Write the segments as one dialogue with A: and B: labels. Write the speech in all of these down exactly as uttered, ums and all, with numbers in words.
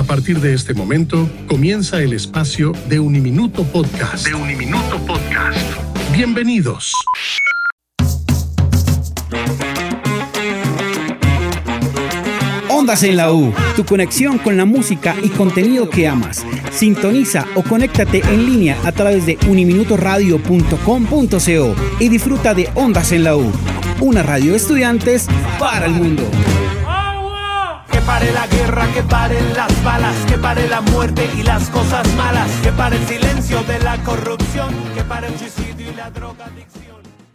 A: A partir de este momento, comienza el espacio de Uniminuto Podcast. De Uniminuto Podcast. Bienvenidos.
B: Ondas en la U, tu conexión con la música y contenido que amas. Sintoniza o conéctate en línea a través de uniminutoradio punto com punto co y disfruta de Ondas en la U, una radio de estudiantes para el mundo.
C: Que pare la guerra, que paren las balas, que pare la muerte y las cosas malas, que pare el silencio de la corrupción, que pare el suicidio y la drogadicción.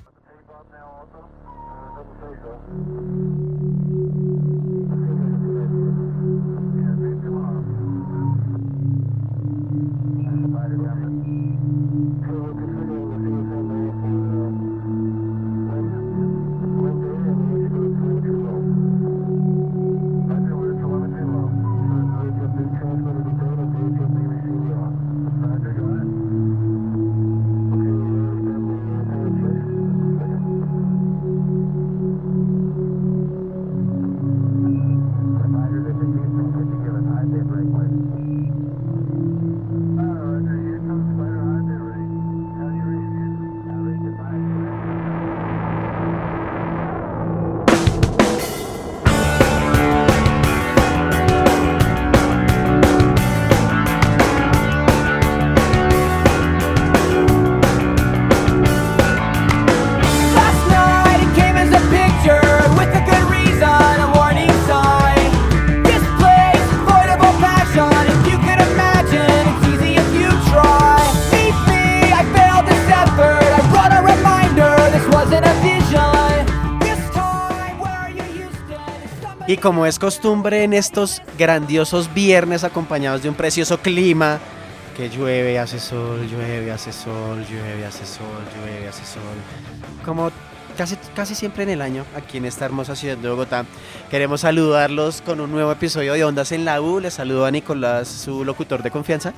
D: Y como es costumbre en estos grandiosos viernes acompañados de un precioso clima, que llueve, hace sol, llueve, hace sol, llueve, hace sol, llueve, hace sol, como casi, casi siempre en el año aquí en esta hermosa ciudad de Bogotá, queremos saludarlos con un nuevo episodio de Ondas en la U. Les saludo a Nicolás, su locutor de confianza,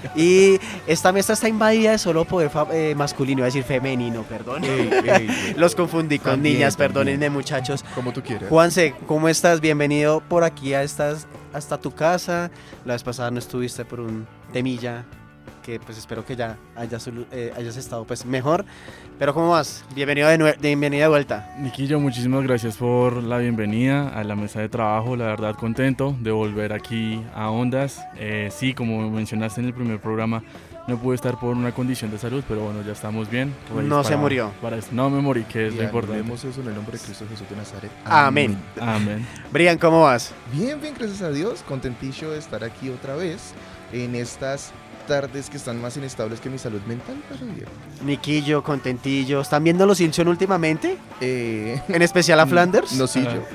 D: y esta mesa está invadida de solo poder fa- eh, masculino, iba a decir femenino, perdón. Ey, ey, ey. Los confundí con también, niñas, perdónenme muchachos.
E: Como tú quieras.
D: Juanse, ¿cómo estás? Bienvenido por aquí a estas, hasta tu casa. La vez pasada no estuviste por un temilla que pues espero que ya hayas, eh, hayas estado pues mejor. Pero ¿cómo vas? Bienvenido de, nue- bienvenida de vuelta.
F: Niquillo, muchísimas gracias por la bienvenida a la mesa de trabajo. La verdad contento de volver aquí a Ondas. Eh, sí, como mencionaste en el primer programa, no pude estar por una condición de salud, pero bueno, ya estamos bien. Pues
D: no
F: para,
D: se murió.
F: Para, no me morí, que es
E: y
F: lo importante.
E: Vemos eso en el nombre de Cristo Jesús de Nazaret.
D: Amén.
F: Amén.
D: Brian, ¿cómo vas?
E: Bien, bien, gracias a Dios. Contentillo de estar aquí otra vez en estas tardes que están más inestables que mi salud mental, pero bien.
D: Niquillo, contentillo. ¿Están viendo los Simpson últimamente?
E: Eh,
D: En especial a Flanders.
E: No, sí, yo.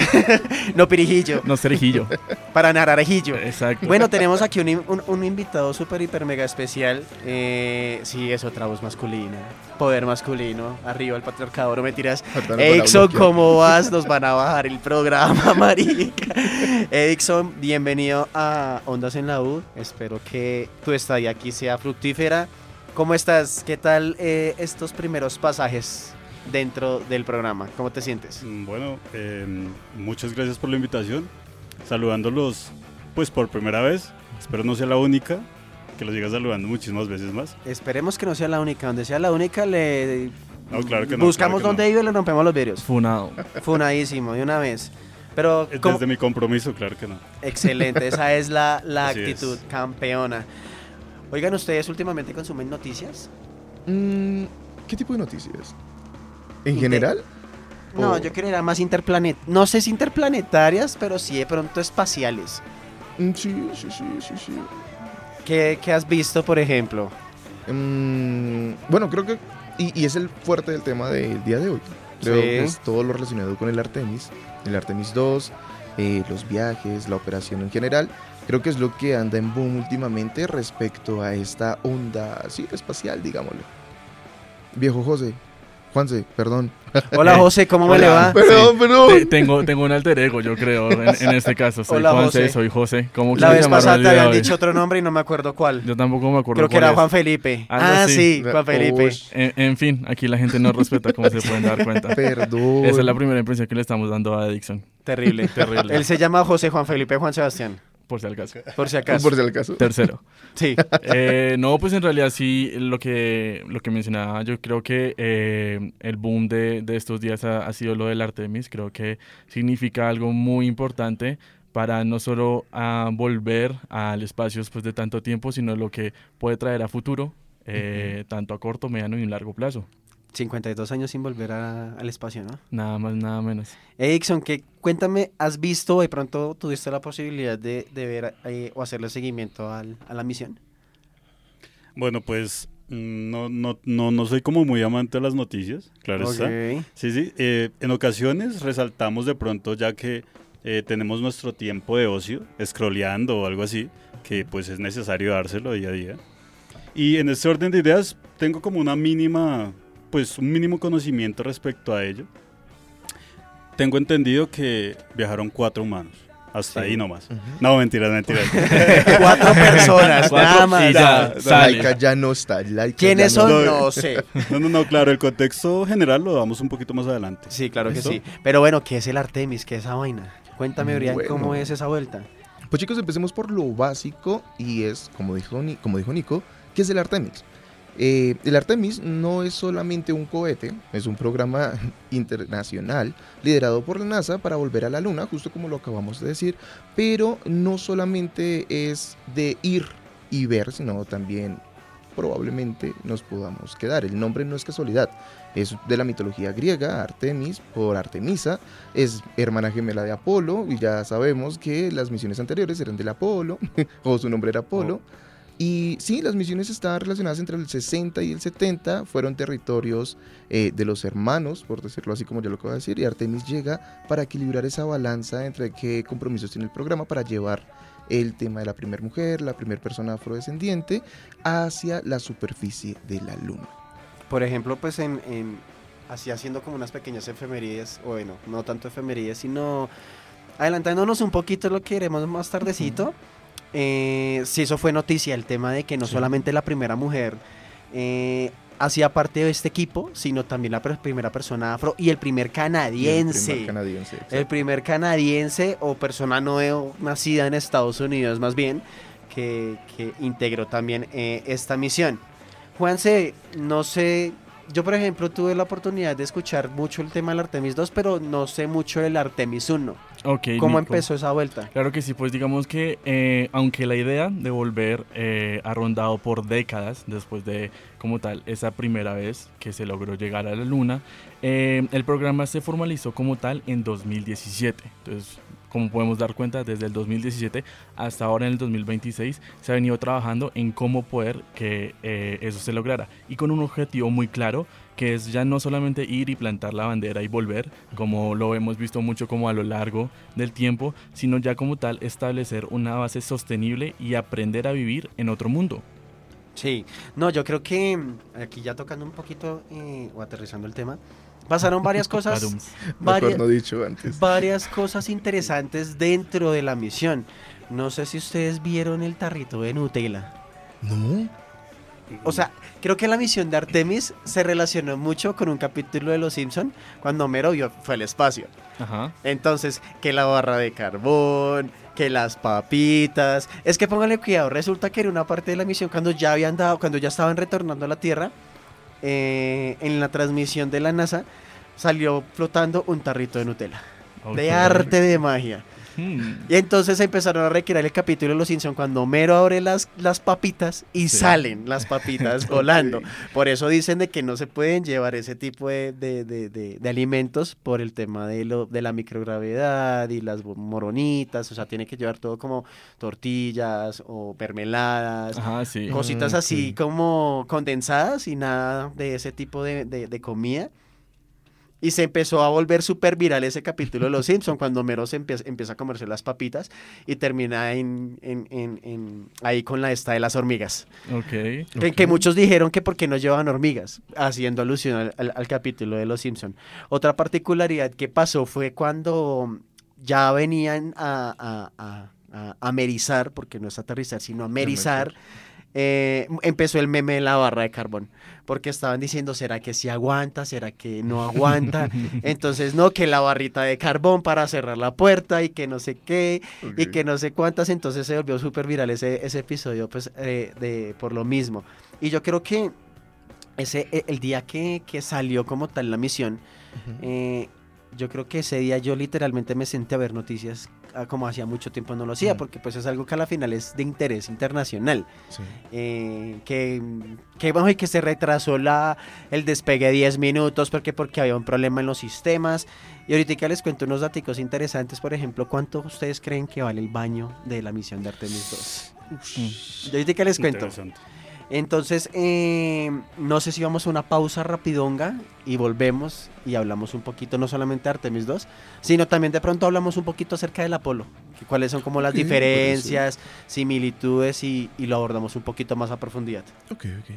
D: No pirijillo.
F: No cerijillo.
D: Para nararejillo.
F: Exacto.
D: Bueno, tenemos aquí un, un, un invitado súper, hiper, mega especial. Eh, sí, es otra voz masculina. Poder masculino. Arriba el patriarcado, no mentiras. Edixon, ¿cómo vas? Nos van a bajar el programa, marica. Edixon, bienvenido a Ondas en la U. Espero que tu estadía aquí sea fructífera. ¿Cómo estás? ¿Qué tal eh, estos primeros pasajes dentro del programa? ¿Cómo te sientes?
G: Bueno, eh, muchas gracias por la invitación. Saludándolos pues por primera vez. Espero no sea la única, que los siga saludando muchísimas veces más.
D: Esperemos que no sea la única. Donde sea la única, le
G: No, claro que no.
D: buscamos
G: claro que
D: dónde
G: no.
D: vive y le rompemos los vidrios.
F: Funado.
D: Funadísimo, de una vez. Pero ¿cómo?
G: Desde mi compromiso, claro que no.
D: Excelente, esa es la, la
G: Así
D: actitud
G: es.
D: campeona. Oigan, ¿ustedes últimamente consumen noticias?
E: Mm, ¿Qué tipo de noticias? ¿En
D: De-
E: general?
D: No,
E: Oh.
D: yo creería más interplanet, no sé si interplanetarias, pero sí de pronto espaciales.
E: Mm, sí, sí, sí, sí, sí.
D: ¿Qué, qué has visto, por ejemplo?
E: Mm, bueno, creo que... Y, y es el fuerte del tema del día de hoy. Creo
D: Sí.
E: que es todo lo relacionado con el Artemis, el Artemis dos, eh, los viajes, la operación en general. Creo que es lo que anda en boom últimamente respecto a esta onda, sí, espacial, digámosle. Viejo José, Juanse, perdón.
D: Hola José, ¿cómo me
F: Hola.
D: le va?
E: Perdón, perdón.
F: Te- tengo, tengo un alter ego, yo creo, en, en este caso. Soy
D: Hola,
F: Juanse,
D: José.
F: soy José. ¿Cómo
D: La
F: quieres
D: vez
F: llamarme
D: pasada
F: el
D: te
F: día de
D: habían
F: hoy?
D: dicho otro nombre y no me acuerdo cuál.
F: Yo tampoco me acuerdo
D: Creo que
F: cuál
D: era
F: es.
D: Juan Felipe.
F: Algo
D: Ah,
F: así.
D: sí, Juan Felipe.
E: Uy,
F: En, en fin, aquí la gente no respeta, como se pueden dar cuenta.
E: perdón.
F: Esa es la primera impresión que le estamos dando a Edixon.
D: Terrible.
F: Terrible.
D: Él se llama José Juan Felipe Juan Sebastián.
F: por si acaso.
D: Por si acaso.
E: Por si acaso.
F: Tercero.
D: Sí.
F: Eh, no, pues en realidad sí, lo que, lo que mencionaba, yo creo que eh, el boom de, de estos días ha, ha sido lo del Artemis. Creo que significa algo muy importante para no solo a volver al espacio después de tanto tiempo, sino lo que puede traer a futuro, eh, uh-huh. tanto a corto, mediano y un largo plazo.
D: cincuenta y dos años sin volver a, al espacio, ¿no?
F: Nada más, nada menos.
D: Edixon, que cuéntame, ¿has visto, de pronto tuviste la posibilidad de, de ver eh, o hacerle seguimiento al, a la misión?
G: Bueno, pues no, no, no, no soy como muy amante de las noticias, claro
D: okay.
G: está. Sí, sí, eh, en ocasiones resaltamos de pronto ya que eh, tenemos nuestro tiempo de ocio, scrolleando o algo así, que pues es necesario dárselo día a día. Y en este orden de ideas tengo como una mínima, pues un mínimo conocimiento respecto a ello. Tengo entendido que viajaron cuatro humanos. Hasta sí. ahí nomás. Uh-huh. No, mentiras, mentiras.
D: Cuatro personas,
F: Cuatro,
D: nada más.
F: Y ya,
E: Laika ya no está. Laika
D: ¿Quiénes
E: ya
D: son?
E: no,
D: No, no sé.
G: No, no, no, claro, el contexto general lo damos un poquito más adelante.
D: Sí, claro que
G: ¿Eso?
D: sí. Pero bueno, ¿qué es el Artemis? ¿Qué es esa vaina? Cuéntame, Brian,
E: bueno.
D: ¿cómo es esa vuelta?
E: Pues chicos, empecemos por lo básico y es, como dijo, como dijo Nico, ¿qué es el Artemis? Eh, el Artemis no es solamente un cohete, es un programa internacional liderado por la NASA para volver a la Luna, justo como lo acabamos de decir, pero no solamente es de ir y ver, sino también probablemente nos podamos quedar. El nombre no es casualidad, es de la mitología griega, Artemis por Artemisa, es hermana gemela de Apolo y ya sabemos que las misiones anteriores eran del Apolo, o su nombre era Apolo. Oh. Y sí, las misiones estaban relacionadas entre el sesenta y el setenta, fueron territorios eh, de los hermanos, por decirlo así como yo lo acabo de decir, y Artemis llega para equilibrar esa balanza entre qué compromisos tiene el programa para llevar el tema de la primera mujer, la primera persona afrodescendiente, hacia la superficie de la Luna.
D: Por ejemplo, pues en, en así haciendo como unas pequeñas efemérides, o bueno, no tanto efemérides, sino adelantándonos un poquito lo que iremos más tardecito. Uh-huh. Eh, sí, eso fue noticia, el tema de que no sí. solamente la primera mujer eh, hacía parte de este equipo, sino también la pr- primera persona afro y el primer canadiense.
E: Y el primer canadiense,
D: el primer canadiense o persona no nacida en Estados Unidos, más bien, que, que integró también eh, esta misión. Juanse, no sé, yo por ejemplo tuve la oportunidad de escuchar mucho el tema del Artemis dos, pero no sé mucho del Artemis uno.
F: Okay,
D: ¿Cómo
F: Nico.
D: empezó esa vuelta?
F: Claro que sí, pues digamos que eh, aunque la idea de volver eh, ha rondado por décadas después de como tal esa primera vez que se logró llegar a la Luna, eh, el programa se formalizó como tal en dos mil diecisiete. Entonces, como podemos dar cuenta, desde el dos mil diecisiete hasta ahora en el dos mil veintiséis se ha venido trabajando en cómo poder que eh, eso se lograra y con un objetivo muy claro, que es ya no solamente ir y plantar la bandera y volver, como lo hemos visto mucho como a lo largo del tiempo, sino ya como tal establecer una base sostenible y aprender a vivir en otro mundo.
D: Sí, no, yo creo que aquí ya tocando un poquito eh, o aterrizando el tema, pasaron varias cosas, varias,
E: no dicho antes.
D: varias cosas interesantes dentro de la misión. No sé si ustedes vieron el tarrito de Nutella.
E: No.
D: O sea, creo que la misión de Artemis se relacionó mucho con un capítulo de Los Simpson cuando Homero vio, fue al espacio.
F: Ajá.
D: Entonces, que la barra de carbón, que las papitas. Es que póngale cuidado, resulta que era una parte de la misión cuando ya habían dado, cuando ya estaban retornando a la Tierra, eh, en la transmisión de la NASA, salió flotando un tarrito de Nutella. Okay. De arte de magia. Hmm. Y entonces empezaron a recrear el capítulo de Los Simpson cuando Homero abre las, las papitas y sí. salen las papitas volando. Okay. Por eso dicen de que no se pueden llevar ese tipo de, de, de, de, de alimentos por el tema de, lo, de la microgravedad y las moronitas. O sea, tiene que llevar todo como tortillas o mermeladas,
F: Ajá, sí.
D: cositas
E: mm,
D: así
E: sí.
D: como condensadas y nada de ese tipo de, de, de comida. Y se empezó a volver súper viral ese capítulo de Los Simpson cuando Homero se empieza, empieza a comerse las papitas y termina en, en, en, en ahí con la esta de las hormigas.
F: Okay,
D: que,
F: okay.
D: que muchos dijeron que por qué no llevaban hormigas, haciendo alusión al, al, al capítulo de Los Simpson. Otra particularidad que pasó fue cuando ya venían a, a, a, a amerizar, porque no es aterrizar, sino amerizar eh, empezó el meme de la barra de carbón, porque estaban diciendo, ¿será que sí aguanta? ¿Será que no aguanta? Entonces, no, que la barrita de carbón para cerrar la puerta y que no sé qué,
E: Okay.
D: y que no sé cuántas, entonces se volvió súper viral ese, ese episodio, pues, eh, de, por lo mismo. Y yo creo que ese, e- el día que, que salió como tal la misión,
E: Ujú.
D: eh, yo creo que ese día yo literalmente me senté a ver noticias ah, como hacía mucho tiempo no lo hacía,
E: Ujú.
D: porque pues es algo que a la final es de interés internacional.
E: Sí.
D: Eh, que, que, bueno, y que se retrasó la, el despegue diez minutos porque, porque había un problema en los sistemas. Y ahorita les cuento unos datos interesantes, por ejemplo, ¿cuánto ustedes creen que vale el baño de la misión de Artemis dos? Yo ahorita les cuento.
G: Interesante.
D: Entonces, eh, no sé si vamos a una pausa rapidonga y volvemos y hablamos un poquito, no solamente de Artemis dos, sino también de pronto hablamos un poquito acerca del Apolo, que cuáles son como las
E: Ok, me
D: diferencias, similitudes y, y lo abordamos un poquito más a profundidad.
E: Ok, ok.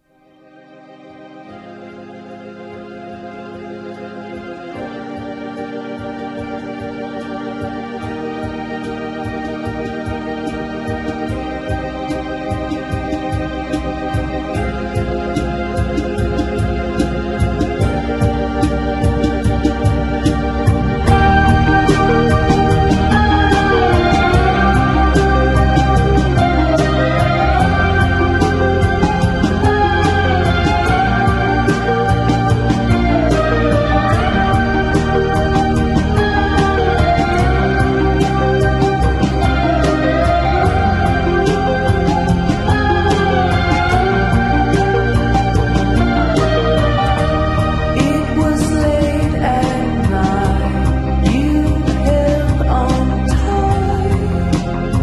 H: It was late at night. You held on tight.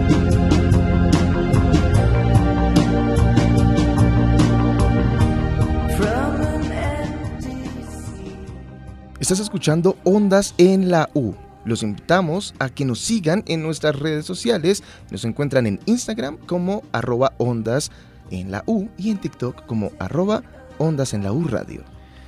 H: From an empty sea.
E: Estás escuchando Ondas en la U. Los invitamos a que nos sigan en nuestras redes sociales. Nos encuentran en Instagram como arroba ondas en la U y en TikTok como arroba ondas en la U radio.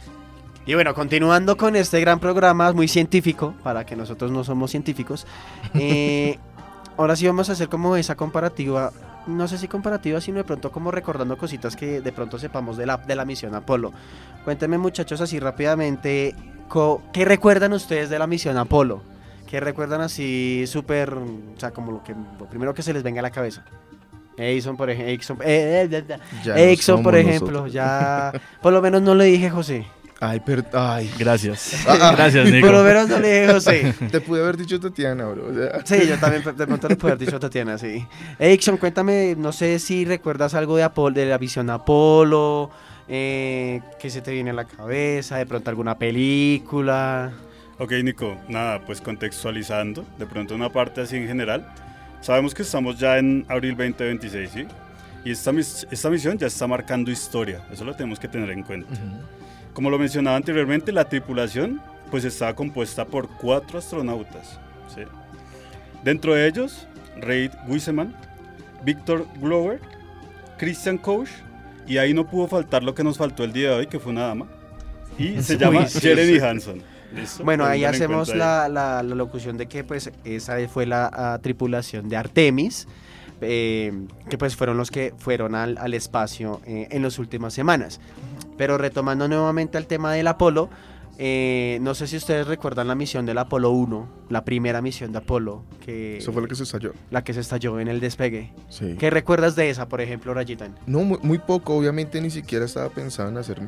D: Y bueno, continuando con este gran programa muy científico, para que nosotros no somos científicos, eh, ahora sí vamos a hacer como esa comparativa, no sé si comparativa, sino de pronto como recordando cositas que de pronto sepamos de la, de la misión Apolo. Cuéntenme, muchachos, así rápidamente, co- ¿qué recuerdan ustedes de la misión Apolo? ¿Qué recuerdan así súper, o sea, como lo, que, lo primero que se les venga a la cabeza? Edison, por ejemplo, Edison, eh, eh, eh,
E: Ya no
D: Edison, por
E: somos
D: ejemplo,
E: nosotros.
D: ya, por lo menos no le dije José.
E: Ay, pero, ay,
F: Gracias.
E: Ah,
F: Gracias, Nico.
D: Por lo menos no le dije José.
E: te pude haber dicho Tatiana, bro. O sea,
D: Sí, yo también de pronto le puedo haber dicho a Tatiana, sí. Edison, cuéntame, no sé si recuerdas algo de Apolo, de la visión Apolo, eh, que se te viene a la cabeza, de pronto alguna película.
G: Ok, Nico, nada, pues contextualizando, de pronto una parte así en general. Sabemos que estamos ya en abril veinte veintiséis, ¿sí? Y esta, mis- esta misión ya está marcando historia, eso lo tenemos que tener en cuenta. Como lo mencionaba anteriormente, la tripulación pues estaba compuesta por cuatro astronautas, ¿sí? Dentro de ellos, Reid Wiseman, Victor Glover, Christian Koch, y ahí no pudo faltar lo que nos faltó el día de hoy, que fue una dama, y se
D: Uy,
G: llama
D: sí,
G: Jeremy
D: sí.
G: Hansen. ¿Listo?
D: Bueno, ahí
G: Tengan en
D: hacemos
G: cuenta ahí.
D: la, la- la locución de que pues esa fue la ah, tripulación de Artemis, eh, que pues fueron los que fueron al, al espacio eh, en las últimas semanas. Pero retomando nuevamente al tema del Apolo, eh, no sé si ustedes recuerdan la misión del Apolo uno, la primera misión de Apolo, que,
E: Eso fue lo que se estalló.
D: la que se estalló en el despegue.
E: Sí.
D: ¿Qué recuerdas de esa, por ejemplo, Rayitan?
E: No, muy, muy poco. Obviamente ni siquiera estaba pensando en hacer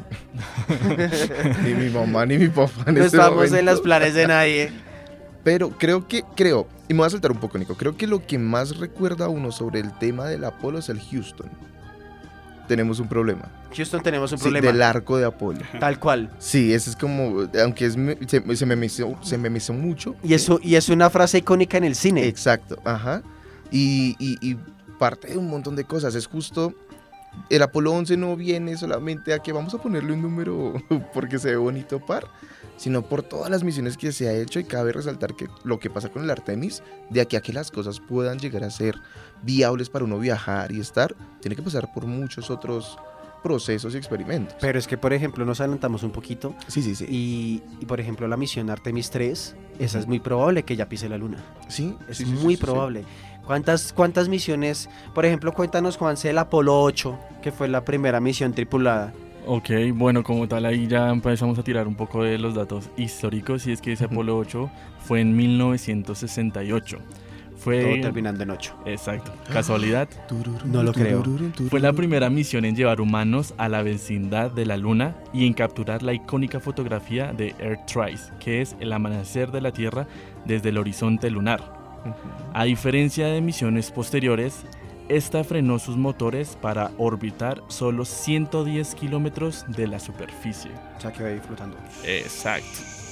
E: ni mi mamá ni mi papá en
D: No
E: este
D: estamos en
E: momento.
D: los planes de nadie.
E: Pero creo que, creo, y me voy a saltar un poco, Nico, creo que lo que más recuerda a uno sobre el tema del Apolo es el Houston. Tenemos un problema.
D: Houston, tenemos un
E: Sí,
D: problema.
E: del arco de Apolo.
D: Tal cual.
E: Sí, ese es como, aunque es, me- se, se me memizó, se me memizó mucho.
D: Y eso, y es una frase icónica en el cine.
E: Exacto, ajá. Y, y, y parte de un montón de cosas. Es justo, el Apolo once no viene solamente a que vamos a ponerle un número porque se ve bonito par, sino por todas las misiones que se ha hecho, y cabe resaltar que lo que pasa con el Artemis, de aquí a que las cosas puedan llegar a ser viables para uno viajar y estar, tiene que pasar por muchos otros procesos y experimentos.
D: Pero es que, por ejemplo, nos adelantamos un poquito
E: Sí, sí, sí.
D: y, y, por ejemplo, la misión Artemis tres, esa es muy probable que ya pise la luna.
E: Sí,
D: Es
E: sí, sí,
D: muy
E: sí, sí,
D: probable. ¿Cuántas, ¿Cuántas misiones? Por ejemplo, cuéntanos, Juanse, el Apolo ocho, que fue la primera misión tripulada.
F: Ok, bueno, como tal ahí ya empezamos a tirar un poco de los datos históricos y es que ese
E: Ujú.
F: Apolo ocho fue en mil novecientos sesenta y ocho. Fue...
D: Todo terminando en ocho.
F: Exacto. ¿Casualidad?
D: No lo creo.
F: Fue la primera misión en llevar humanos a la vecindad de la Luna y en capturar la icónica fotografía de Earthrise, que es el amanecer de la Tierra desde el horizonte lunar.
E: Ujú.
F: A diferencia de misiones posteriores, esta frenó sus motores para orbitar solo ciento diez kilómetros de la superficie.
D: O sea, que va disfrutando.
F: Exacto.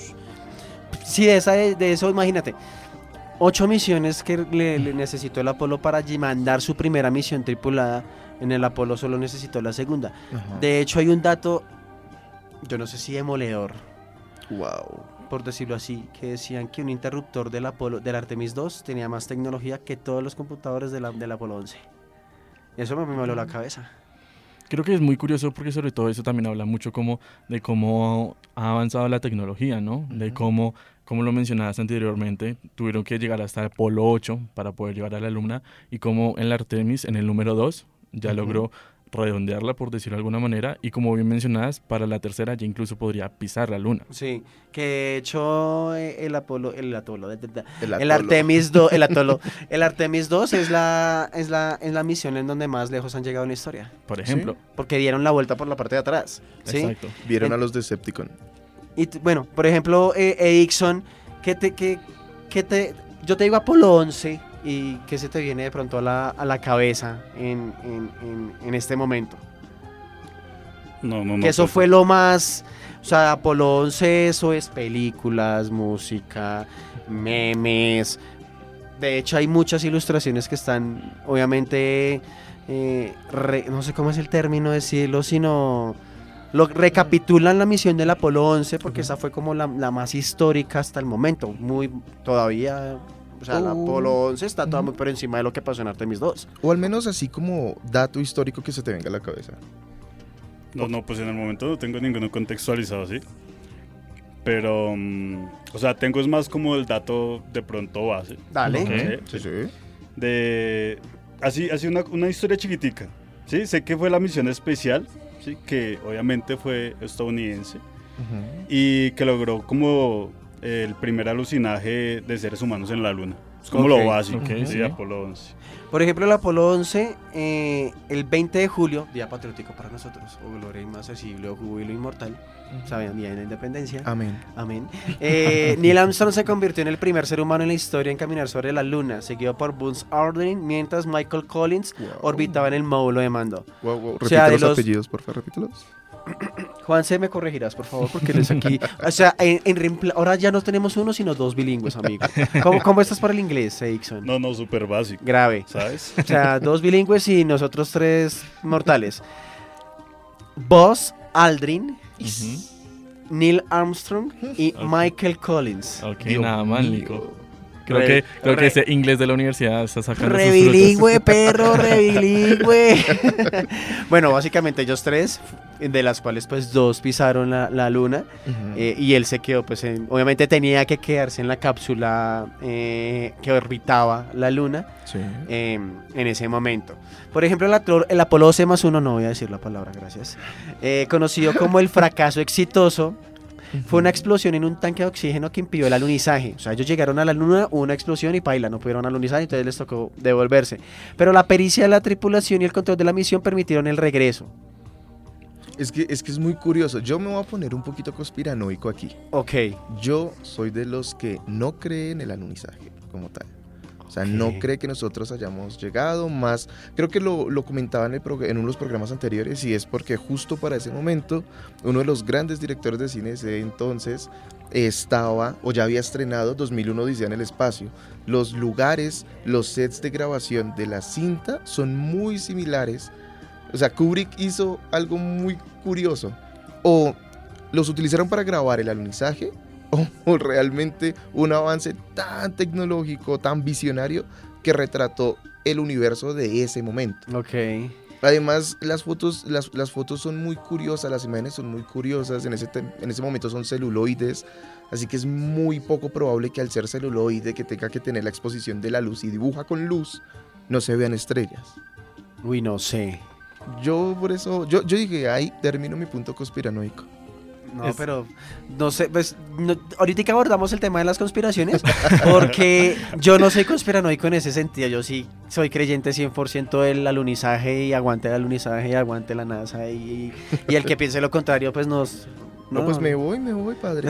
D: Sí, de, esa, de eso, imagínate. Ocho misiones que le, le necesitó el Apolo para ll- mandar su primera misión tripulada. En el Apolo solo necesitó la segunda.
E: Ajá.
D: De hecho, hay un dato, yo no sé si demoledor,
E: Wow.
D: por decirlo así, que decían que un interruptor del Apolo, del Artemis dos tenía más tecnología que todos los computadores de la, del Apolo once. Eso me, me voló la cabeza.
F: Creo que es muy curioso porque sobre todo eso también habla mucho como de cómo ha avanzado la tecnología, ¿no? De
E: Ujú.
F: cómo, como lo mencionabas anteriormente, tuvieron que llegar hasta el Apolo ocho para poder llegar a la Luna y cómo en la Artemis, en el número dos, ya
E: Ujú.
F: logró redondearla, por decirlo de alguna manera, y como bien mencionabas, para la tercera ya incluso podría pisar la Luna.
D: Sí, que de hecho eh, el Apolo, el Apolo, de- de- de-
E: El,
D: el
E: atolo.
D: Artemis dos, el Atolo, el Artemis dos es la, es la, es la misión en donde más lejos han llegado en la historia,
F: Por ejemplo.
D: porque dieron la vuelta por la parte de atrás, ¿sí?
F: Exacto.
E: Vieron
D: En-
E: a los Decepticon.
D: Y t- bueno, por ejemplo, eh, Ericsson, que te, que, que te, yo te digo Apolo once y ¿qué se te viene de pronto a la, a la cabeza en, en, en, en este momento?
G: No, no, no.
D: Que eso
G: pues,
D: fue lo más, o sea, Apolo once eso es películas, música, memes. De hecho hay muchas ilustraciones que están, obviamente, eh, re- no sé cómo es el término decirlo, sino lo recapitulan la misión del Apolo once porque esa fue como la, la más histórica hasta el momento, muy todavía, o sea, el
E: Oh.
D: Apolo once está todo
E: Ujú.
D: muy por encima de lo que pasó en Artemis dos.
E: O al menos así como dato histórico que se te venga a la cabeza.
G: No, no, pues en el momento no tengo ninguno contextualizado así. Pero, mm, o sea, tengo es más como el dato de pronto base.
D: Dale.
F: Ok.
G: Sí,
E: Sí, sí.
G: De, así, así una, una historia chiquitica. ¿Sí? Sé que fue la misión especial, ¿sí? Que obviamente fue estadounidense.
E: Ujú.
G: Y que logró como el primer alucinaje de seres humanos en la luna. Es como
D: Ok,
G: lo básico,
F: ok,
G: ¿sí?
F: sí.
G: Apolo once.
D: Por ejemplo, el Apolo once, eh, el veinte de julio, día patriótico para nosotros, o gloria inaccesible o júbilo inmortal, ¿saben? Día de la independencia.
E: Amén.
D: Amén. Eh, Neil Armstrong se convirtió en el primer ser humano en la historia en caminar sobre la luna, seguido por Buzz Aldrin, mientras Michael Collins
E: Wow.
D: orbitaba en el módulo de mando.
E: Wow, wow. Repite
D: O sea, de
E: los,
D: los-
E: apellidos, por favor, repítelos.
D: Juan, se me corregirás, por favor, porque eres aquí. O sea, en, en reempla- ahora ya no tenemos uno, sino dos bilingües, amigo. ¿Cómo, cómo estás para el inglés, Erickson?
G: No, no, súper básico,
D: Grave.
G: ¿sabes?
D: O sea, dos bilingües y nosotros tres mortales. Buzz Aldrin,
F: Ujú.
D: Neil Armstrong y
F: Ok.
D: Michael Collins.
F: Ok,
E: Dios
F: nada mal,
E: mío.
F: Nico. Creo,
D: Re-
F: que, creo
D: re-
F: que ese inglés de la universidad está sacando sus
D: Rebilingüe, perro, rebilingüe. Bueno, básicamente ellos tres, de las cuales pues dos pisaron la, la luna
E: Ujú.
D: eh, y él se quedó, pues en- obviamente tenía que quedarse en la cápsula eh, que orbitaba la luna
E: Sí.
D: eh, en ese momento. Por ejemplo, el, Atlo- el Apolo C más uno, no voy a decir la palabra, gracias, eh, conocido como el fracaso exitoso, fue una explosión en un tanque de oxígeno que impidió el alunizaje. O sea, ellos llegaron a la luna, hubo una explosión y paila, no pudieron alunizar, entonces les tocó devolverse. Pero la pericia de la tripulación y el control de la misión permitieron el regreso.
E: Es que, es que es muy curioso. Yo me voy a poner un poquito conspiranoico aquí.
D: Ok.
E: Yo soy de los que no cree en el alunizaje como tal. O sea,
D: Ok.
E: no cree que nosotros hayamos llegado más. Creo que lo, lo comentaba en, el prog- en uno de los programas anteriores y es porque justo para ese momento uno de los grandes directores de cine de ese entonces estaba o ya había estrenado dos mil uno Odisea en el espacio. Los lugares, los sets de grabación de la cinta son muy similares. O sea, Kubrick hizo algo muy curioso. O los utilizaron para grabar el alunizaje o, o realmente un avance tan tecnológico, tan visionario que retrató el universo de ese momento.
D: Ok.
E: Además, las fotos, las, las fotos son muy curiosas, las imágenes son muy curiosas, en ese, tem- en ese momento son celuloides, así que es muy poco probable que al ser celuloide, que tenga que tener la exposición de la luz y dibuja con luz, no se vean estrellas.
D: Uy, no sé.
E: Yo por eso, yo, yo dije, ahí termino mi punto conspiranoico.
D: No,
F: Es-
D: pero no sé, pues no- ahorita que abordamos el tema de las conspiraciones, porque yo no soy conspiranoico en ese sentido, yo sí soy creyente cien por ciento del alunizaje y aguante el alunizaje y aguante la NASA y, y el que piense lo contrario pues nos...
E: No, pues me voy, me voy, padre.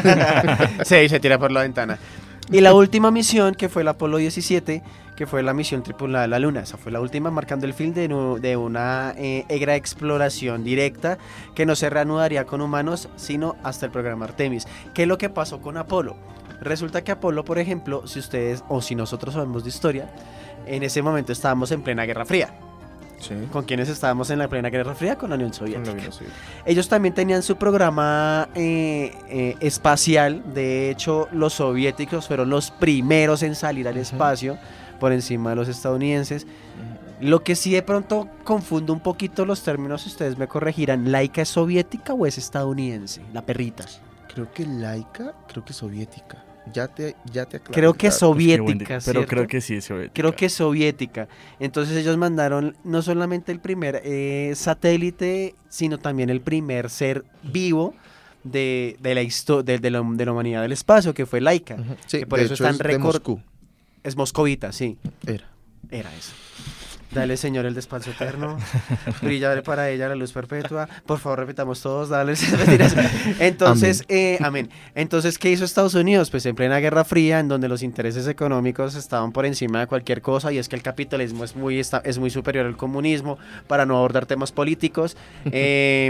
D: Sí, se tira por la ventana. Y la última misión, que fue el Apolo diecisiete, que fue la misión tripulada de la Luna. Esa fue la última, marcando el fin de, nu- de una eh, era exploración directa que no se reanudaría con humanos, sino hasta el programa Artemis. ¿Qué es lo que pasó con Apolo? Resulta que Apolo, por ejemplo, si ustedes o si nosotros sabemos de historia, en ese momento estábamos en plena Guerra Fría.
E: Sí,
D: ¿Con quiénes estábamos en la plena Guerra Fría? Con la Unión
E: con
D: Soviética.
E: la Unión Soviética.
D: Ellos también tenían su programa eh, eh, espacial. De hecho, los soviéticos fueron los primeros en salir al
E: Ujú.
D: espacio por encima de los estadounidenses. Lo que sí de pronto confundo un poquito los términos, si ustedes me corregirán, ¿Laika es soviética o es estadounidense? La perrita.
E: Creo que laica, creo que soviética. Ya te, ya te aclaro.
D: Creo que
E: Claro.
F: Pues qué buen di-
D: soviética,
F: Pero
D: ¿cierto?
F: creo que sí es soviética.
D: Creo que es soviética. Entonces ellos mandaron no solamente el primer eh, satélite, sino también el primer ser vivo de, de la, histo- de, de la, de la humanidad del espacio, que fue Laika.
E: Ujú. Sí,
D: que por
E: de
D: eso
E: hecho
D: están
E: es de
D: récord-
E: Moscú.
D: Es moscovita, sí.
E: Era.
D: Era eso. Dale, Señor, el descanso eterno. Brilla para ella la luz perpetua. Por favor, repitamos todos. Dale. Mentiras. Entonces, eh, amén. Entonces, ¿qué hizo Estados Unidos? Pues en plena Guerra Fría, en donde los intereses económicos estaban por encima de cualquier cosa, y es que el capitalismo es muy, esta- es muy superior al comunismo, para no abordar temas políticos. eh,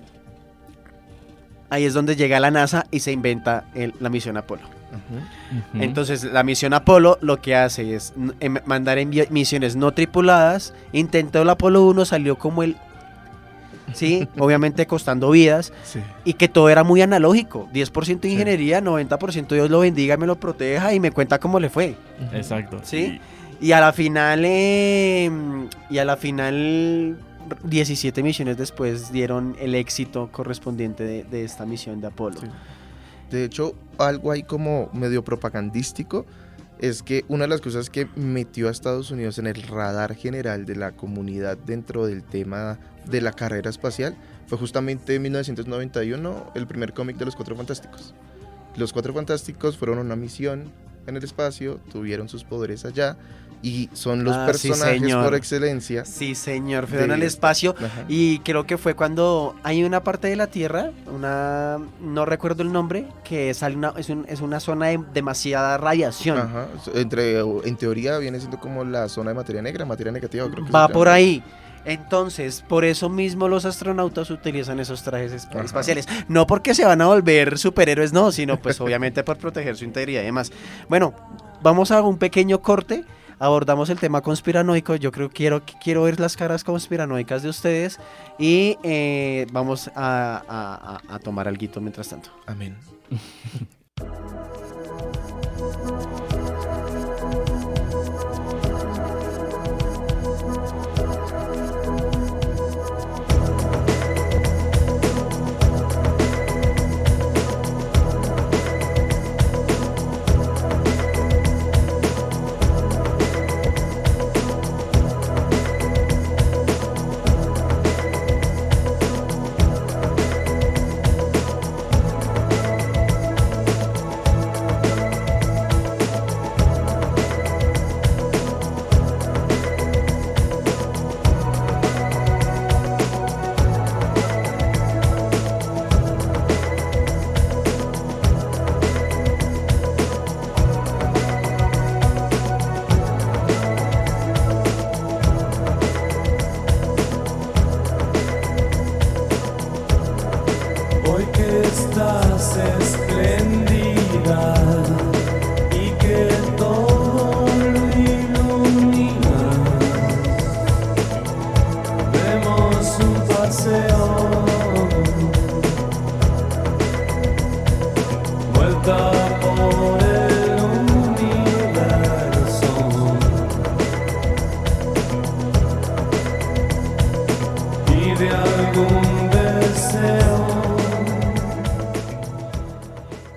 D: ahí es donde llega la NASA y se inventa el- la misión Apolo.
E: Ujú.
F: Ujú.
D: Entonces, la misión Apolo lo que hace es n- em- mandar envi- misiones no tripuladas. Intentó el Apolo uno, salió como el... Sí, obviamente costando vidas,
E: Sí.
D: y que todo era muy analógico. diez por ciento
E: Sí.
D: ingeniería, noventa por ciento Dios lo bendiga, me lo proteja y me cuenta cómo le fue.
F: Exacto.
D: Sí. Y a la final, eh, y a la final, diecisiete misiones después dieron el éxito correspondiente de, de esta misión de Apolo.
E: Sí. De hecho, algo ahí como medio propagandístico es que una de las cosas que metió a Estados Unidos en el radar general de la comunidad dentro del tema de la carrera espacial fue justamente en mil novecientos noventa y uno el primer cómic de los Cuatro Fantásticos. Los Cuatro Fantásticos fueron a una misión en el espacio, tuvieron sus poderes allá y son los
D: Ah, sí,
E: personajes
D: señor.
E: por excelencia.
D: Sí, señor, fueron
E: de
D: al
E: esta-
D: espacio.
E: Ajá.
D: Y creo que fue cuando hay una parte de la Tierra, una no recuerdo el nombre, que sale una, es, un- es una zona de demasiada radiación.
E: Ajá, entre, en teoría viene siendo como la zona de materia negra, materia negativa, creo que
D: Va
E: se
D: por
E: llama.
D: ahí. Entonces, por eso mismo los astronautas utilizan esos trajes esp-
E: Ajá.
D: espaciales. No porque se van a volver superhéroes, no, sino pues obviamente por proteger su integridad y demás. Bueno, vamos a un pequeño corte. Abordamos el tema conspiranoico. Yo creo que quiero, quiero ver las caras conspiranoicas de ustedes. Y eh, vamos a, a- a- a tomar alguito mientras tanto.
E: Amén.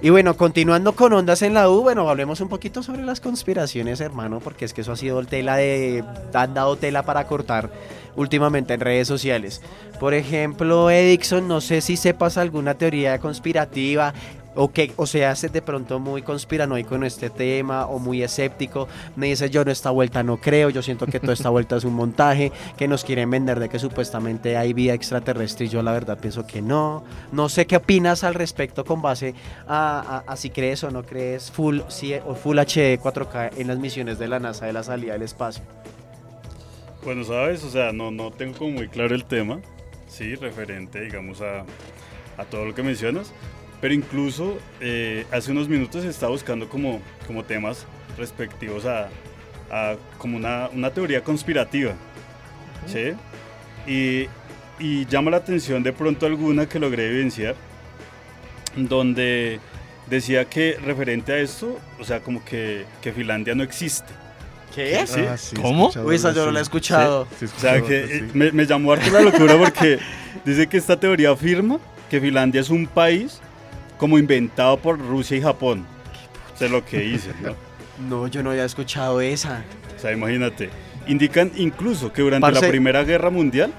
D: Y bueno, continuando con Ondas en la U, bueno, hablemos un poquito sobre las conspiraciones, hermano, porque es que eso ha sido tela de... han dado tela para cortar últimamente en redes sociales. Por ejemplo, Edixon, no sé si sepas alguna teoría conspirativa o que o se hace de pronto muy conspiranoico en este tema o muy escéptico. Me dice, yo no, esta vuelta no creo, yo siento que toda esta vuelta es un montaje, que nos quieren vender de que supuestamente hay vida extraterrestre y yo la verdad pienso que no. No sé qué opinas al respecto con base a, a, a si crees o no crees full, sí, o full H D cuatro K en las misiones de la NASA de la salida del espacio.
G: Bueno, sabes, o sea, no, no tengo como muy claro el tema, sí, referente, digamos, a, a todo lo que mencionas, pero incluso eh, hace unos minutos estaba buscando como, como temas respectivos a, a como una, una teoría conspirativa, uh-huh. ¿sí? Y, y llama la atención de pronto alguna que logré evidenciar, donde decía que referente a esto, o sea, como que, que Finlandia no existe.
D: ¿Qué?
G: ¿Sí?
E: Ah, sí, he
D: ¿Cómo?
E: escuchado
D: Uy, esa
E: algo
D: yo no la he
E: así.
D: escuchado.
E: Sí, he
G: O sea,
E: escuchado
G: que
E: algo
G: eh,
E: así.
G: me, me llamó harto la locura porque dice que esta teoría afirma que Finlandia es un país como inventado por Rusia y Japón. O sea, lo que dicen, ¿no?
D: No, yo no había escuchado esa.
G: O sea, imagínate. Indican incluso que durante
D: Parce-
G: la Primera Guerra Mundial,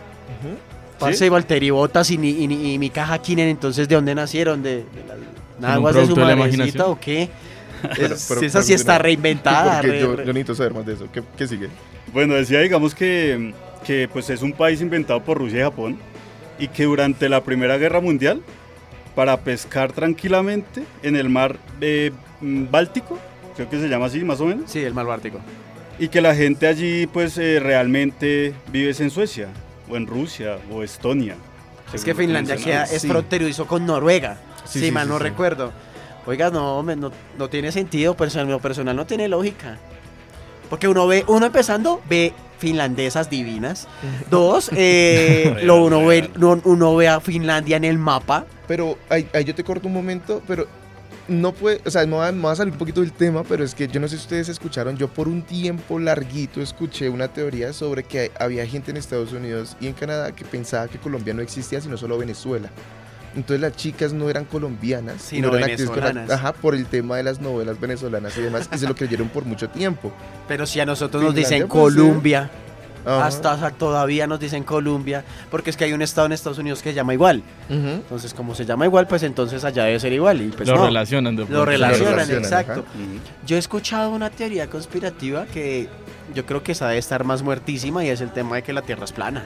D: Parce,
G: ¿sí?
D: Valtteri Bottas y, ni- y, ni- y Mika Hakkinen, entonces, ¿de dónde nacieron? ¿De, de las naguas de su
F: producto de la
D: madrecita
F: imaginación.
D: o qué?
E: Pero-
D: Es-
E: pero-
D: esa sí
E: pero-
D: está reinventada.
E: Porque
D: re-
E: yo,
D: re-
E: yo necesito saber más de eso. ¿Qué, qué sigue?
G: bueno, decía, digamos que, que pues es un país inventado por Rusia y Japón y que durante la Primera Guerra Mundial, para pescar tranquilamente en el mar eh, mm, Báltico, creo que se llama así más o menos,
D: Sí, el mar Báltico.
G: y que la gente allí pues eh, realmente vive en Suecia, o en Rusia, o Estonia.
D: Es
G: según
D: que
G: lo
D: Finlandia
G: mencionaba.
D: queda, es
E: Sí.
D: fronterizo con Noruega,
E: Sí,
D: si
E: sí,
D: mal
E: sí,
D: no
E: sí.
D: recuerdo. Oiga, no, me- no, no tiene sentido, personal, lo personal no tiene lógica. Porque uno ve, uno empezando ve finlandesas divinas. Dos, eh,
G: Real,
D: lo uno ve,
G: real.
D: no- uno ve a Finlandia en el mapa.
E: Pero ahí, ahí yo te corto un momento, pero no puede, o sea, me va, me va a salir un poquito del tema, pero es que yo no sé si ustedes escucharon, yo por un tiempo larguito escuché una teoría sobre que hay- había gente en Estados Unidos y en Canadá que pensaba que Colombia no existía, sino solo Venezuela. Entonces las chicas no eran colombianas,
D: Sino
E: eran actrices
D: venezolanas.
E: cola- ajá, por el tema de las novelas venezolanas y demás, y se lo creyeron por mucho tiempo.
D: Pero si a nosotros nos
E: Finlandia,
D: dicen
E: pues, sí.
D: Colombia,
E: Ajá.
D: hasta hasta todavía nos dicen Colombia, porque es que hay un estado en Estados Unidos que se llama igual.
E: Ujú.
D: Entonces, como se llama igual, pues entonces allá debe ser igual. Y pues
F: lo
D: no.
F: relacionan de
D: Lo
F: pronto.
D: relacionan,
E: relacionan,
D: exacto.
E: ajá.
G: Ujú.
D: Yo he escuchado una teoría conspirativa que yo creo que esa debe estar más muertísima y es el tema de que la Tierra es plana.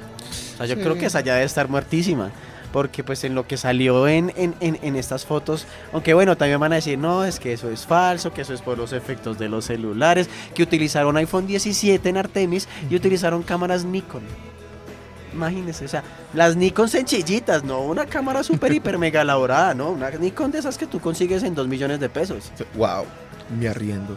D: O sea, yo
E: Sí.
D: creo que esa ya debe estar muertísima. Porque pues en lo que salió en, en, en, en estas fotos, aunque bueno, también van a decir, no, es que eso es falso, que eso es por los efectos de los celulares, que utilizaron iPhone diecisiete en Artemis y utilizaron cámaras Nikon. Imagínense, o sea, las Nikon sencillitas, no una cámara super hiper mega elaborada, ¿no? Una Nikon de esas que tú consigues en dos millones de pesos.
E: Wow, me arriendo.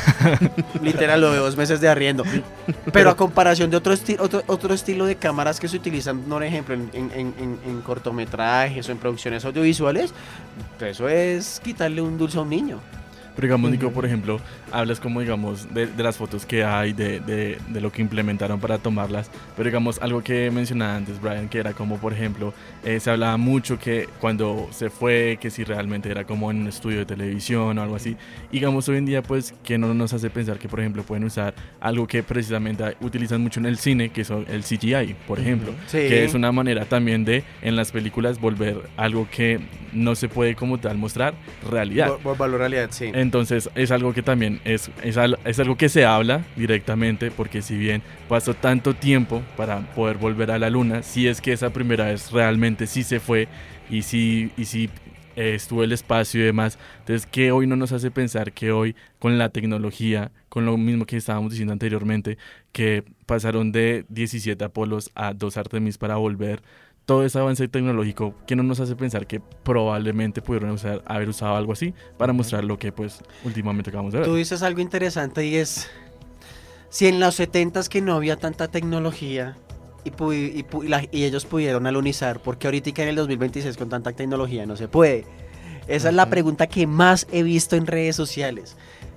D: Literal, lo de dos meses de arriendo. Pero a comparación de otro, esti- otro, otro estilo de cámaras que se utilizan, por ejemplo, en, en- en- en- en cortometrajes o en producciones audiovisuales, eso es quitarle un dulce a un niño.
F: Pero digamos, Nico, por ejemplo, hablas como, digamos, de, de las fotos que hay, de, de, de lo que implementaron para tomarlas. Pero digamos, algo que mencionaba antes, Brian, que era como, por ejemplo, eh, se hablaba mucho que cuando se fue, que si realmente era como en un estudio de televisión o algo así. Y digamos, hoy en día, pues, que no nos hace pensar que, por ejemplo, pueden usar algo que precisamente utilizan mucho en el cine, que es el C G I, por ejemplo.
D: Sí.
F: Que es una manera también de, en las películas, volver algo que no se puede como tal mostrar realidad.
D: Por, por valor realidad, sí.
F: Entonces es algo que también es, es, al- es algo que se habla directamente, porque si bien pasó tanto tiempo para poder volver a la luna, si es que esa primera vez realmente sí se fue y sí, y sí eh, estuvo el espacio y demás, entonces que hoy no nos hace pensar que hoy con la tecnología, con lo mismo que estábamos diciendo anteriormente, que pasaron de diecisiete Apolos a dos Artemis para volver, todo ese avance tecnológico que no nos hace pensar que probablemente pudieron usar, haber usado algo así para mostrar lo que pues últimamente acabamos de ver.
D: Tú dices algo interesante y es, si en los setentas que no había tanta tecnología y, pu- y, pu- y la- y ellos pudieron alunizar, ¿por qué ahorita en el dos mil veintiséis con tanta tecnología no se puede? Esa es la
E: Ujú.
D: pregunta que más he visto en redes sociales.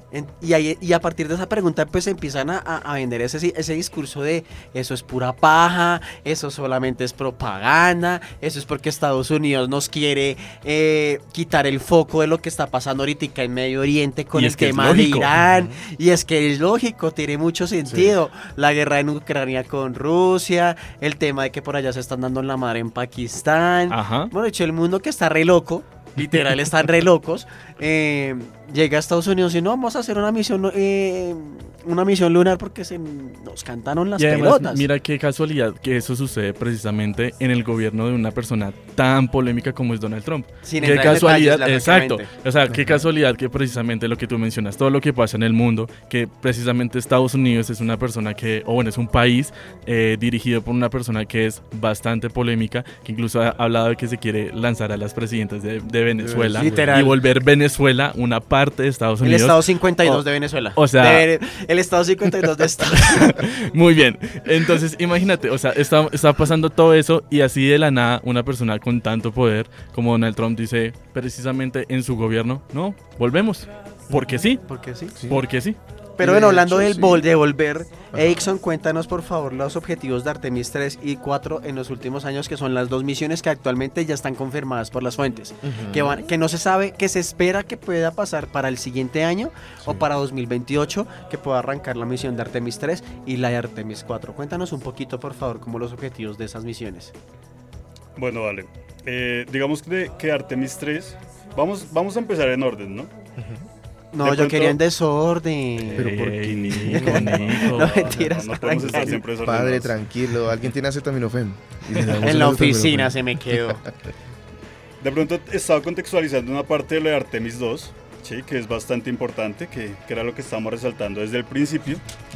D: En- y, ahí- y a partir de esa pregunta pues empiezan a, a- a vender ese, ese discurso de eso es pura paja, eso solamente es propaganda, eso es porque Estados Unidos nos quiere eh, quitar el foco de lo que está pasando ahorita en Medio Oriente con
F: Y
D: el
F: es que es
D: tema de
F: lógico.
D: Irán. Y es que es lógico, tiene mucho sentido. La guerra en Ucrania con Rusia, el tema de que por allá se están dando en la madre en Pakistán.
F: Ajá.
D: Bueno, de hecho, el mundo que está re loco, literal, están re locos. eh, llega a Estados Unidos y no, vamos a hacer una misión eh, una misión lunar porque se nos cantaron las
F: Y además,
D: pelotas.
F: mira qué casualidad que eso sucede precisamente en el gobierno de una persona tan polémica como es Donald Trump.
D: Sin
F: Qué
D: entrar en
F: casualidad,
D: detalles,
F: exacto.
D: lógicamente.
F: O sea, qué casualidad que precisamente lo que tú mencionas, todo lo que pasa en el mundo, que precisamente Estados Unidos es una persona que, o bueno, es un país eh, dirigido por una persona que es bastante polémica, que incluso ha hablado de que se quiere lanzar a las presidentas de, de Venezuela
D: Literal.
F: y volver Venezuela una parte de Estados
D: El
F: Unidos.
D: estado cincuenta y dos
F: O-
D: de Venezuela.
F: o sea-
D: De- el estado cincuenta y dos de Estados
F: Muy bien, entonces imagínate, o sea, está, está pasando todo eso y así de la nada una persona con tanto poder como Donald Trump dice precisamente en su gobierno, no, volvemos, porque sí,
D: Porque sí.
F: porque sí.
D: Pero
E: Y
D: bueno,
E: de
D: hablando
E: hecho,
D: del
E: sí.
D: vol de volver,
E: Ajá.
D: Erickson, cuéntanos por favor los objetivos de Artemis tres y cuatro en los últimos años, que son las dos misiones que actualmente ya están confirmadas por las fuentes, que, van, que no se sabe, que se espera que pueda pasar para el siguiente año o para dos mil veintiocho, que pueda arrancar la misión de Artemis tres y la de Artemis cuatro. Cuéntanos un poquito por favor como los objetivos de esas misiones.
G: Bueno, vale. Eh, digamos que, que Artemis tres, vamos, vamos a empezar en orden, ¿no?
D: No,
G: De
D: yo
G: pronto-
D: quería en desorden.
E: Pero ¿por qué?
F: Ey, Nico, Nico.
D: No, mentiras,
G: No, no podemos estar
D: arrancar.
G: siempre desordenados.
E: Padre, tranquilo. Alguien tiene acetaminofén. Y le damos
D: En la
E: un
D: oficina
E: acetaminofén.
D: se me quedó.
G: De pronto estaba contextualizando una parte de lo de Artemis dos, ¿sí? Que es bastante importante, que, que era lo que estábamos resaltando desde el principio.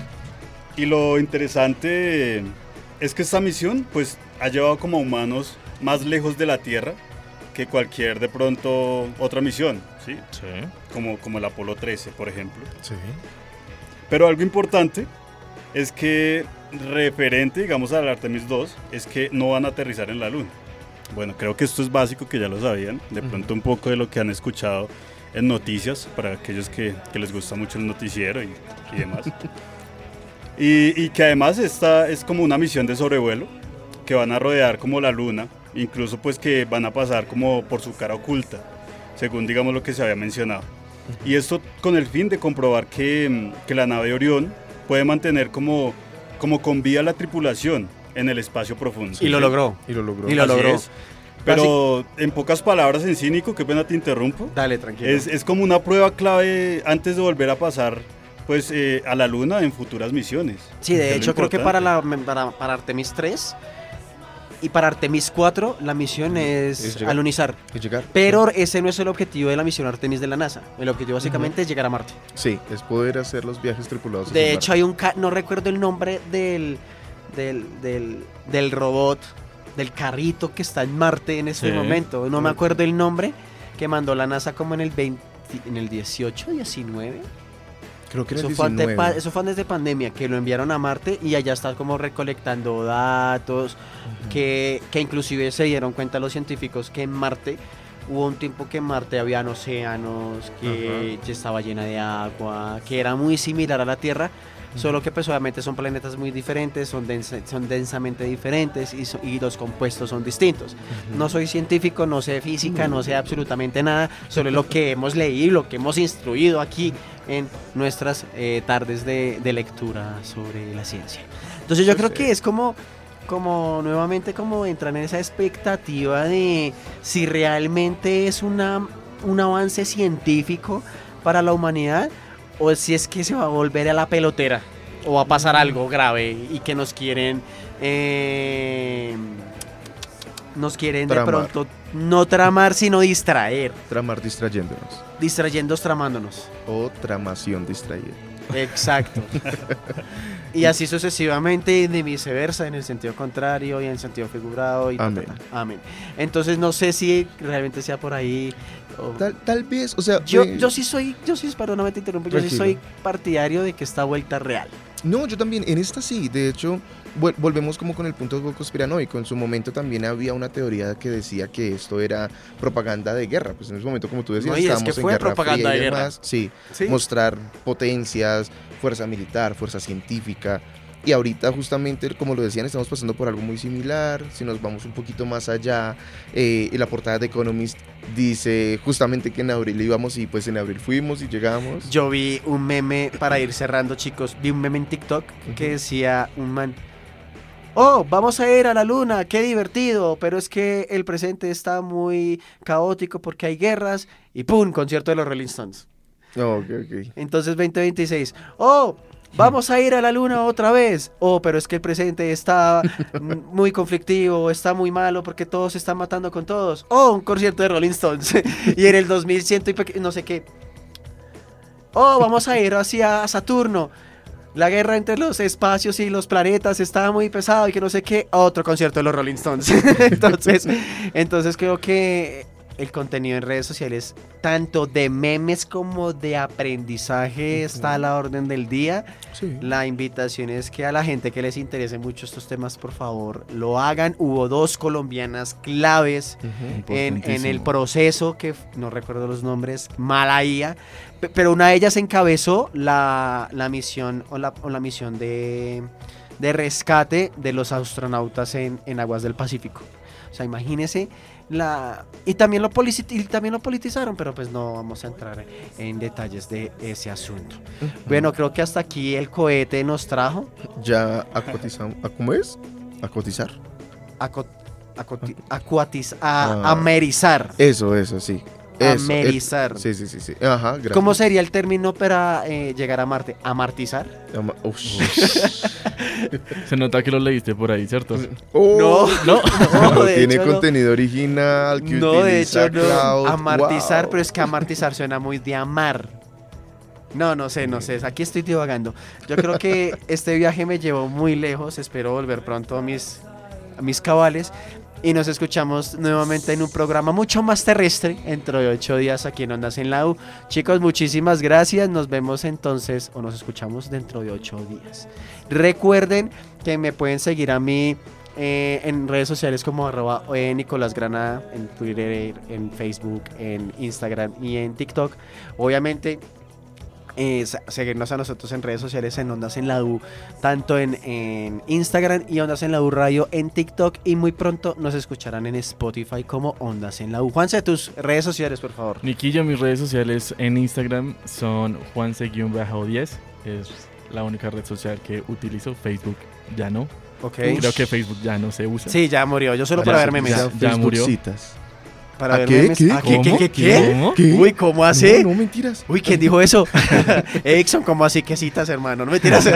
G: Y lo interesante es que esta misión pues, ha llevado como a humanos más lejos de la Tierra que cualquier de pronto otra misión, ¿sí? Como, como el Apolo trece, por ejemplo.
E: Sí.
G: Pero algo importante es que referente, digamos, al Artemis dos, es que no van a aterrizar en la Luna. Bueno, creo que esto es básico, que ya lo sabían. De pronto un poco de lo que han escuchado en noticias, para aquellos que, que les gusta mucho el noticiero y, y demás. y, y que además esta es como una misión de sobrevuelo, que van a rodear como la Luna, incluso pues que van a pasar como por su cara oculta, según digamos lo que se había mencionado. Y esto con el fin de comprobar que, mm, que la nave Orión puede mantener como, como con vida la tripulación en el espacio profundo.
D: Y lo logró.
E: Y lo logró.
D: Y lo
G: Así
D: logró.
G: es. Pero en pocas palabras, en cínico, qué pena te interrumpo,
D: Dale, tranquilo.
G: es, es como una prueba clave antes de volver a pasar pues, eh, a la Luna en futuras misiones.
D: Sí, de
G: Es lo
D: hecho creo que para,
G: importante.
D: la, para, para Artemis tres y para Artemis cuatro la misión es,
E: Es llegar.
D: alunizar.
E: ¿Y llegar?
D: Pero ese no es el objetivo de la misión Artemis de la NASA. El objetivo básicamente es llegar a Marte.
E: Sí, es poder hacer los viajes tripulados. hacia
D: De hecho
E: Marte.
D: hay un... ca- no recuerdo el nombre del, del, del, del robot, del carrito que está en Marte en este
F: Sí.
D: momento. No me acuerdo el nombre que mandó la NASA como en el veinte, en el dieciocho, diecinueve.
E: Creo que era
D: Eso
E: el
D: fue, ante
E: diecinueve.
D: pa- eso fue antes de pandemia, que lo enviaron a Marte y allá está como recolectando datos, que, que inclusive se dieron cuenta los científicos que en Marte hubo un tiempo que en Marte habían océanos, que ya estaba llena de agua, que era muy similar a la Tierra, solo que pues obviamente son planetas muy diferentes, son, densa- son densamente diferentes y, so- y los compuestos son distintos. No soy científico, no sé física, no sé absolutamente nada, solo lo que hemos leído, lo que hemos instruido aquí en nuestras eh, tardes de, de lectura sobre la ciencia. Entonces yo creo que es como, como nuevamente como entrar en esa expectativa de si realmente es una, un avance científico para la humanidad o si es que se va a volver a la pelotera o va a pasar algo grave y que nos quieren eh, nos quieren de
E: Tramar.
D: pronto no tramar sino distraer,
E: Tramar distrayéndonos.
D: distrayendo tramándonos.
E: O tramación distraída.
D: Exacto. Y así sucesivamente, y de viceversa, en el sentido contrario y en el sentido figurado. Y ta, ta,
E: Amén.
D: ta. Amén. Entonces no sé si realmente sea por ahí. o-
E: Tal, tal vez, o sea...
D: Yo,
E: eh,
D: yo sí soy, yo sí, perdóname te interrumpo, yo sí
E: Tranquilo.
D: soy partidario de que esta vuelta es real.
E: No, yo también, en esta sí, de hecho, vol- volvemos como con el punto conspiranoico. En su momento también había una teoría que decía que esto era propaganda de guerra. Pues en ese momento, como tú decías,
D: No, y es
E: estábamos
D: que
E: en
D: fue
E: guerra
D: propaganda
E: fría y
D: de guerra.
E: demás. Sí,
D: Sí.
E: mostrar potencias, fuerza militar, fuerza científica. Y ahorita justamente, como lo decían, estamos pasando por algo muy similar. Si nos vamos un poquito más allá, eh, y la portada de Economist dice justamente que en abril íbamos y pues en abril fuimos y llegamos.
D: Yo vi un meme, para ir cerrando, chicos, vi un meme en TikTok que decía un man: oh, vamos a ir a la luna, qué divertido, pero es que el presente está muy caótico porque hay guerras, y ¡pum! Concierto de los Rolling Stones.
E: No, ok, ok.
D: Entonces veinte veintiséis, oh, vamos a ir a la luna otra vez, oh, pero es que el presente está mm, muy conflictivo, está muy malo porque todos se están matando con todos, oh, un concierto de Rolling Stones. Y en el dos mil cien y pe- no sé qué, oh, vamos a ir hacia Saturno, la guerra entre los espacios y los planetas está muy pesado y que no sé qué, otro concierto de los Rolling Stones. entonces, entonces creo que el contenido en redes sociales, tanto de memes como de aprendizaje, uh-huh. está a la orden del día.
E: Sí.
D: La invitación es que a la gente que les interese mucho estos temas, por favor, lo hagan. Hubo dos colombianas claves
E: Ujú.
D: en, en el proceso, que f- no recuerdo los nombres, Malaya, pe- pero una de ellas encabezó la, la misión o la, o la misión de, de rescate de los astronautas en, en aguas del Pacífico. O sea, imagínense la y también lo polici- y también lo politizaron, pero pues no vamos a entrar en detalles de ese asunto.
E: Ujú.
D: Bueno, creo que hasta aquí el cohete nos trajo
E: Ya acotizamos. ¿A cómo es? ¿A cotizar?
D: a, co- a, coti- acuatiz- a
E: Ah.
D: amerizar.
E: Eso, eso, sí. Eso,
D: Amerizar.
E: eh, sí, sí, sí, sí. Ajá, gracias.
D: ¿Cómo sería el término para eh, llegar a Marte? ¿Amartizar?
E: Ama- Ush.
F: Se nota que lo leíste por ahí, ¿cierto?
E: Oh,
F: No.
E: no,
D: de
E: tiene
D: hecho, no.
E: contenido original que
D: No, de
E: utiliza
D: hecho no.
E: Cloud.
D: Amartizar,
E: Wow.
D: pero es que amartizar suena muy de amar. No, no sé, no sé. Aquí estoy divagando. Yo creo que este viaje me llevó muy lejos. Espero volver pronto a mis, a mis cabales. Y nos escuchamos nuevamente en un programa mucho más terrestre dentro de ocho días aquí en Ondas en la U. Chicos, muchísimas gracias. Nos vemos entonces, o nos escuchamos dentro de ocho días. Recuerden que me pueden seguir a mí eh, en redes sociales como arroba eh, Nicolás Granada, en Twitter, en Facebook, en Instagram y en TikTok. Obviamente, eh, sa- seguirnos a nosotros en redes sociales en Ondas en la U, tanto en, en Instagram y Ondas en la U Radio en TikTok, y muy pronto nos escucharán en Spotify como Ondas en la U. Juanse, tus redes sociales, por favor.
F: Niquillo, mis redes sociales en Instagram son juanse diez. Es la única red social que utilizo. Facebook ya no.
D: Ok.
F: Creo que Facebook ya no se usa.
D: Sí, ya murió. Yo solo
F: Ya,
D: para ver
F: ya.
D: memes.
F: Ya
E: Facebook
F: murió.
E: citas.
D: Para
E: ¿A
D: ver
E: qué?
D: memes.
E: ¿Qué?
D: ¿A qué? ¿Qué?
E: ¿Cómo?
D: ¿Qué? ¿Qué?
F: ¿Cómo?
E: ¿Qué?
D: Uy, ¿cómo así?
E: No, no, mentiras.
D: Uy, ¿quién dijo eso? Exxon, ¿cómo así que citas, hermano? No me tiras.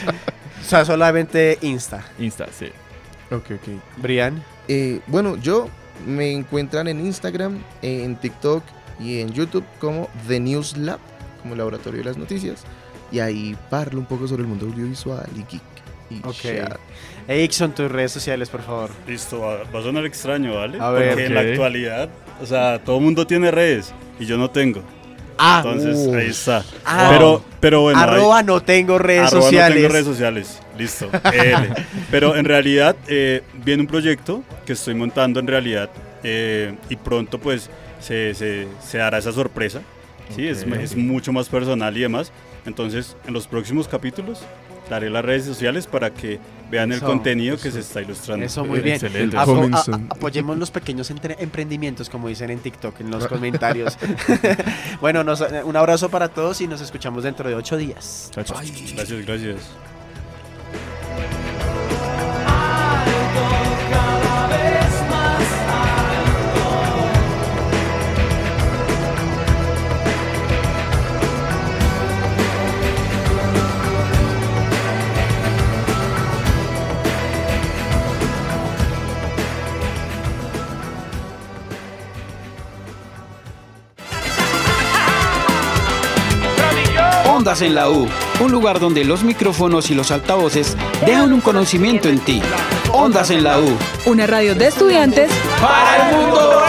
D: O sea, solamente Insta.
F: Insta, sí.
E: Ok, ok.
D: Brian.
E: Eh, bueno, yo me encuentran en Instagram, en TikTok y en YouTube como The News Lab, como el laboratorio de las noticias. Y ahí parlo un poco sobre el mundo audiovisual y geek. Y
D: Ok.
E: chat.
D: Exxon, tus redes sociales, por favor.
G: Listo, va, va a sonar extraño, ¿vale?
D: A ver.
G: Porque en la
F: Ok.
G: actualidad, o sea, todo el mundo tiene redes y yo no tengo.
D: Ah,
G: Entonces,
E: uh.
G: ahí está.
D: Ah.
G: Pero, pero bueno. hay-
D: arroba no tengo redes
G: arroba
D: sociales.
G: no tengo redes sociales. Listo. L. Pero en realidad eh, viene un proyecto que estoy montando en realidad eh, y pronto pues se, se, se dará esa sorpresa. ¿Sí? Es,
F: Ok.
G: es mucho más personal y demás. Entonces, en los próximos capítulos daré las redes sociales para que vean
D: Eso,
G: el contenido que se está ilustrando.
D: Eso, muy bien.
F: Excelente.
D: Apo-
E: Coming
D: a-
E: soon.
D: a- apoyemos los pequeños entre- emprendimientos, como dicen en TikTok, en los comentarios. Bueno, nos- un abrazo para todos y nos escuchamos dentro de ocho días.
F: Chao, chao.
G: Gracias, gracias.
H: Cada vez más
B: Ondas en la U, un lugar donde los micrófonos y los altavoces dejan un conocimiento en ti. Ondas en la U.
I: Una radio de estudiantes
B: Para el mundo